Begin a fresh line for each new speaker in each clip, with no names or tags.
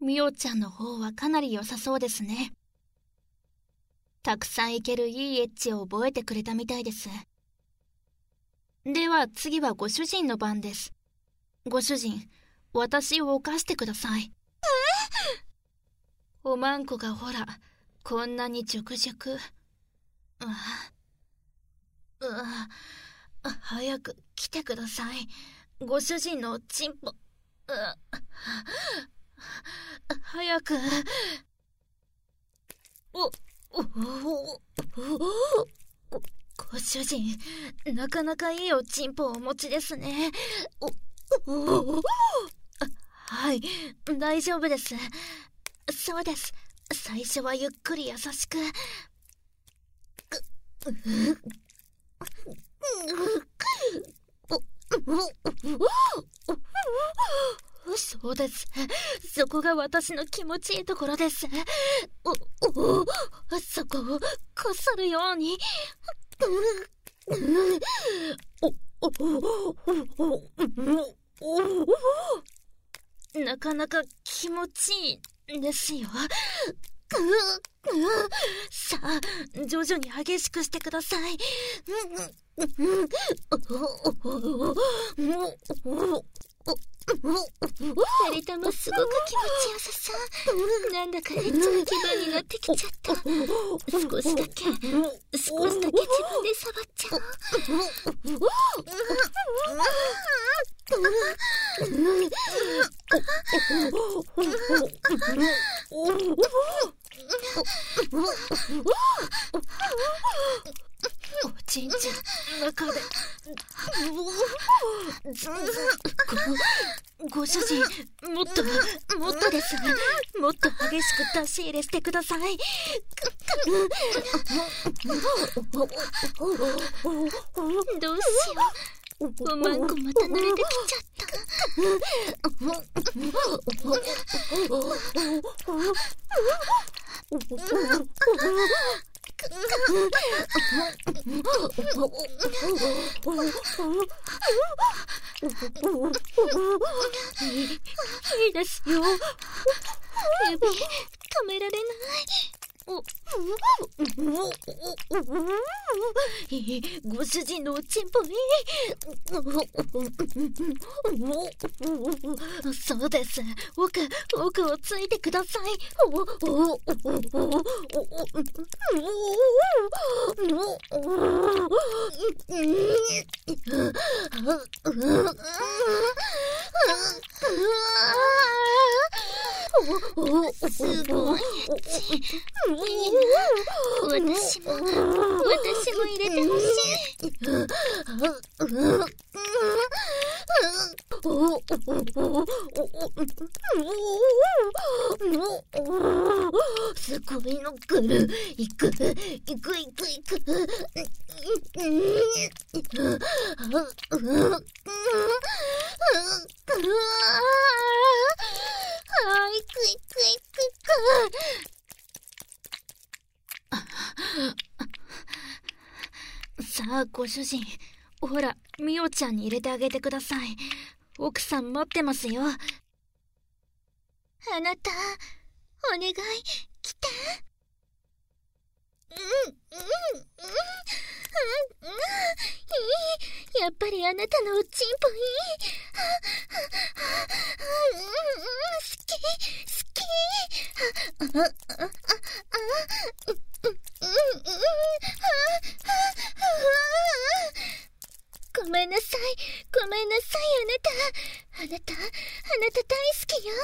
みおちゃんの方はかなり良さそうですね。たくさんいけるいいエッチを覚えてくれたみたいです。では次はご主人の番です。ご主人、私を犯してください。おまんこがほら、こんなにジュクジュク。早く来てください。ご主人のチンポ。早く。ご主人、なかなかいいおチンポをお持ちですね。はい、大丈夫です。そうです。最初はゆっくり優しく。そうです。そこが私の気持ちいいところです。そこをこするように。なかなか気持ちいいですよ。さあ、徐々に激しくしてください。二人ともすごく気持ちよさそう。なんだかエッチな気分になってきちゃった。少しだけ自分で触っちゃおう。おちんちんの中でご主人、もっとですね。もっと激しく出し入れしてください。どうしよう、おまんこまた慣れてきちゃった。いいですよ。指止められない。ご主人のおちんぽいい。そうです。奥をついてください。すごいエッチ。私も入れてほしい。すごいの来る。行く。さあ、ご主人、ほら、みおちゃんに入れてあげてください。奥さん待ってますよ。あなた、お願い、来て。やっぱりあなたのおちんぽいい。好き。ごめんなさい、あなた大好きよ。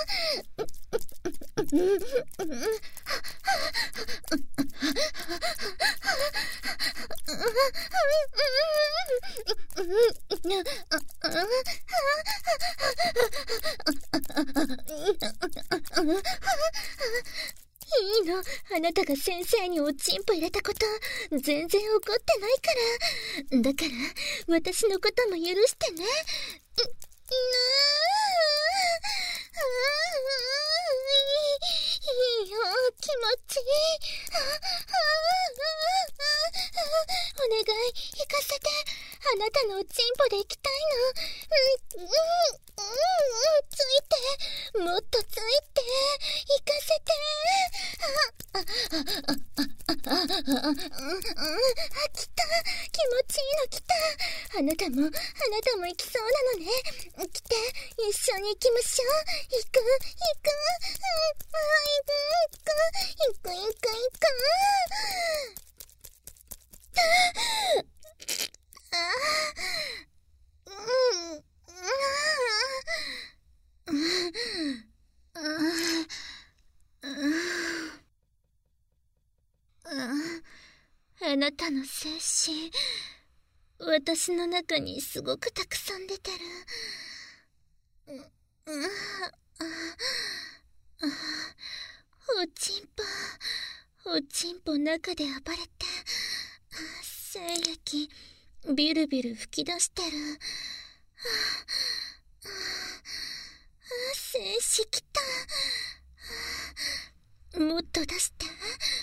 いいの、あなたが先生におちんぽ入れたこと全然怒ってないから。だから私のことも許してね。いいよ、気持ちいい。お願い、行かせて。あなたのおちんぽで行きたいの。
ついて、もっとついて、行かせて。来た。気持ちいいの来た。あなたも行きそうなのね。来て、一緒に行きましょう。行く。あなたの精子、私の中にすごくたくさん出てる。おちんぽ中で暴れて、精液ビルビル吹き出してる。精子きた。もっと出して。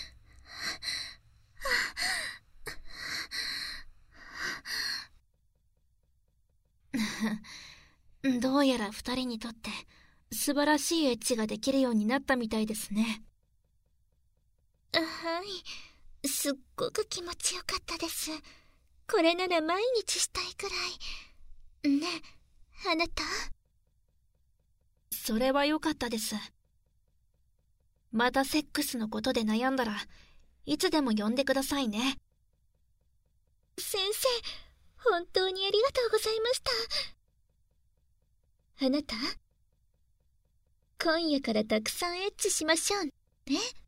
どうやら二人にとって素晴らしいエッチができるようになったみたいですね。
はい、すっごく気持ちよかったです。これなら毎日したいくらい。ねえ、あなた。
それは良かったです。またセックスのことで悩んだらいつでも呼んでくださいね。
先生、本当にありがとうございました。あなた、今夜からたくさんエッチしましょうね。